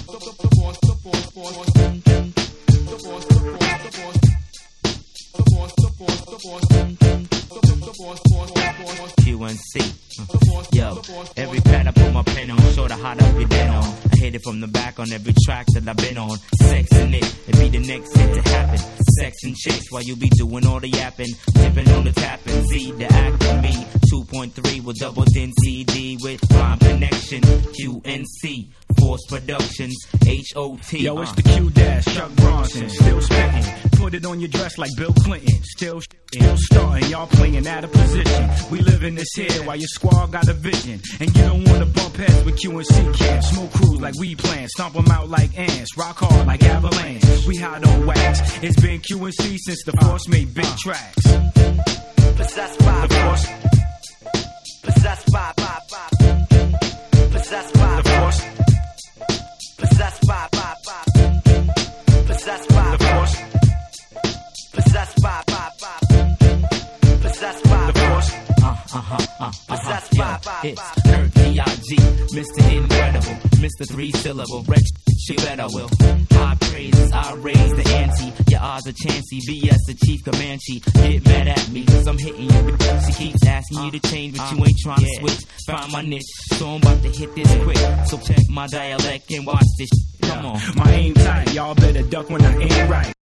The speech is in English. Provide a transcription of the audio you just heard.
QNC. Yo, every pad I put my pen on, show the hot up your den on. I hit it from the back on every track that I've been on. Sex in it be the next hit to happen. Sex and chicks while you be doing all the yapping. Tipping on the tapping, Z the acting me. 2.3 with double din CD with rhyme connection. QNC, Force Productions, HOT. Yo, it's the Q-Dash, Chuck Bronson, still spitting. Put it on your dress like Bill Clinton. Still starting, y'all playing out of position. We live in this here while your squad got a vision. And you don't wanna bump heads with QNC camp. Smoke crews like we plan, stomp them out like ants. Rock hard like avalanche, we hot on wax. It's been QNC since the Force made big tracks. Possessed by the Force. Possessed by Possessed by the Force. Possessed by Possessed by the Force. Possessed by Possessed by the Force. Possessed by It's Kirk D.I.G., Mr. Incredible, Mr. 3-syllable, Rex, you bet I will. High praises, I raise the ante. Your odds are chancy, BS the chief Comanche. Get mad at me, cause I'm hitting you. She keeps asking you to change, but you ain't trying to switch. Find my niche, so I'm about to hit this quick. So check my dialect and watch this. Come on. My aim tight, y'all better duck when I aim right.